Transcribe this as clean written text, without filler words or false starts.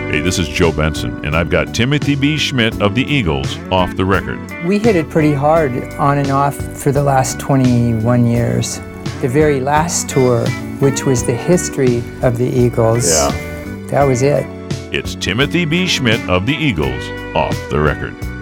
Hey, this is Joe Benson, and I've got Timothy B. Schmidt of the Eagles off the record. We hit it pretty hard on and off for the last 21 years. The very last tour, which was the history of the Eagles, that was it. It's Timothy B. Schmidt of the Eagles off the record.